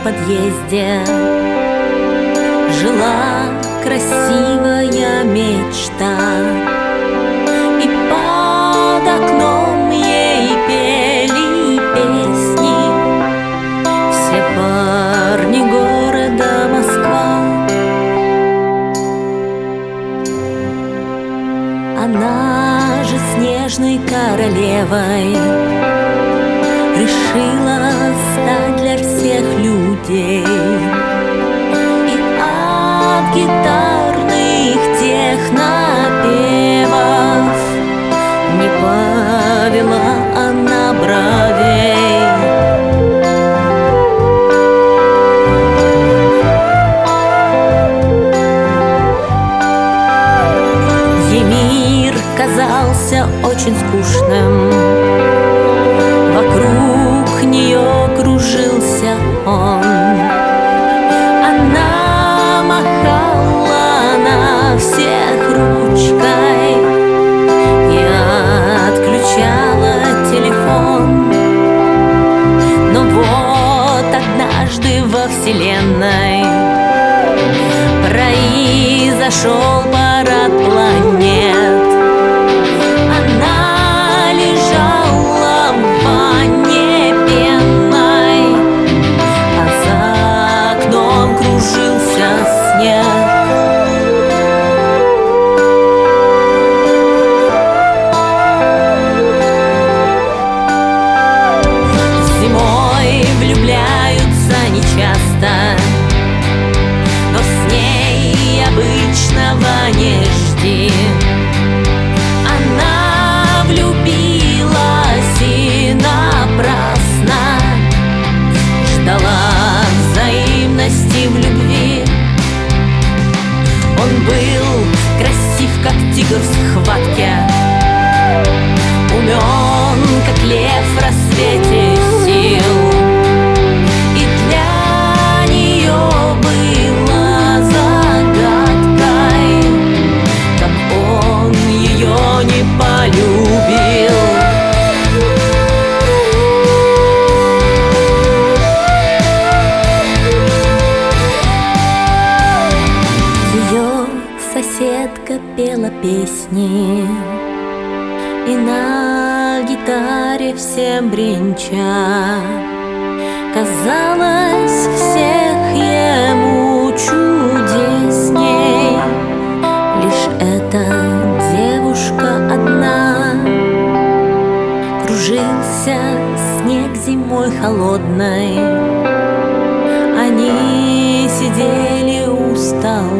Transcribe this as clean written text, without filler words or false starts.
подъезде жила красивая мечта, и под окном ей пели песни все парни города Москва. Она же снежной королевой решила стать для всех людей, и от гитарных тех напевов не повела она бровей. Ей мир казался очень скучным, вокруг нее кружился он. Она махала на всех ручкой и отключала телефон. Но вот однажды во вселенной произошел парад планет. Она лежала в ванне пенной, а за окном кружился снег. Зимой влюбляются нечасто, но с ней обычного не жди. Она влюбилась и напрасно ждала взаимности в любви. Он был красив, как тигр в схватке, умен, как лев в рассвете сил. И для нее было загадкой, как он ее не полюбил. Ее соседка пела песни, и на гитаре всем бренча, казалось, всех ему чудесней. Лишь эта девушка одна, кружился снег зимой холодной. Они сидели у стола,